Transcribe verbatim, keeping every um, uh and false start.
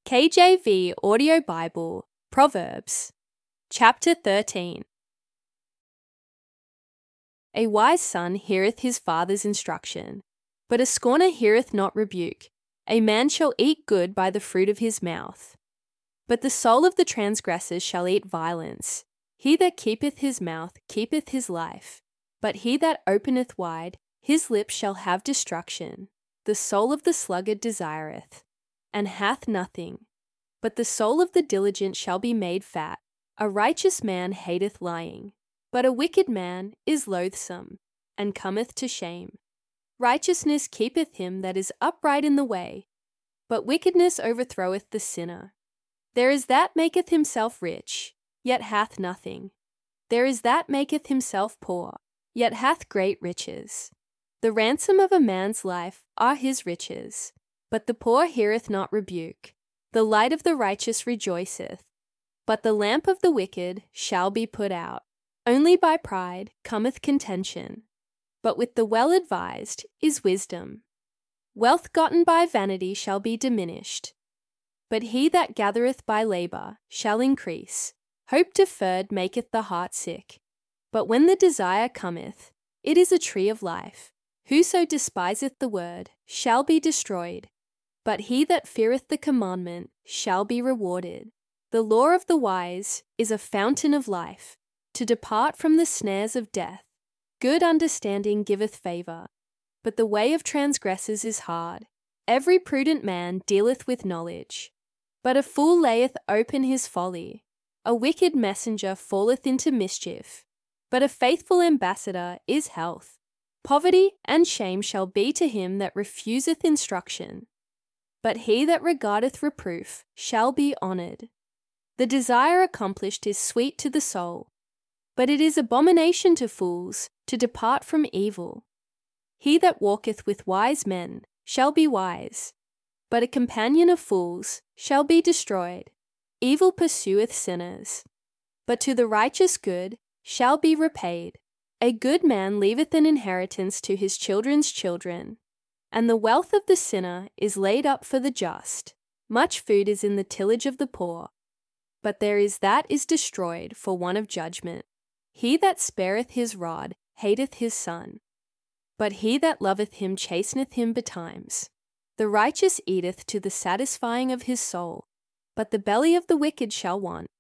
K J V Audio Bible, Proverbs, Chapter thirteen. A wise son heareth his father's instruction, but a scorner heareth not rebuke. A man shall eat good by the fruit of his mouth. But the soul of the transgressors shall eat violence. He that keepeth his mouth keepeth his life, but he that openeth wide, his lips shall have destruction. The soul of the sluggard desireth, and hath nothing, but the soul of the diligent shall be made fat. A righteous man hateth lying, but a wicked man is loathsome, and cometh to shame. Righteousness keepeth him that is upright in the way, but wickedness overthroweth the sinner. There is that maketh himself rich, yet hath nothing. There is that maketh himself poor, yet hath great riches. The ransom of a man's life are his riches, but the poor heareth not rebuke. The light of the righteous rejoiceth, but the lamp of the wicked shall be put out. Only by pride cometh contention, but with the well-advised is wisdom. Wealth gotten by vanity shall be diminished, but he that gathereth by labour shall increase. Hope deferred maketh the heart sick, but when the desire cometh, it is a tree of life. Whoso despiseth the word shall be destroyed, but he that feareth the commandment shall be rewarded. The law of the wise is a fountain of life, to depart from the snares of death. Good understanding giveth favour, but the way of transgressors is hard. Every prudent man dealeth with knowledge, but a fool layeth open his folly. A wicked messenger falleth into mischief, but a faithful ambassador is health. Poverty and shame shall be to him that refuseth instruction, but he that regardeth reproof shall be honoured. The desire accomplished is sweet to the soul, but it is abomination to fools to depart from evil. He that walketh with wise men shall be wise, but a companion of fools shall be destroyed. Evil pursueth sinners, but to the righteous good shall be repaid. A good man leaveth an inheritance to his children's children, and the wealth of the sinner is laid up for the just. Much food is in the tillage of the poor, but there is that is destroyed for want of judgment. He that spareth his rod hateth his son, but he that loveth him chasteneth him betimes. The righteous eateth to the satisfying of his soul, but the belly of the wicked shall want.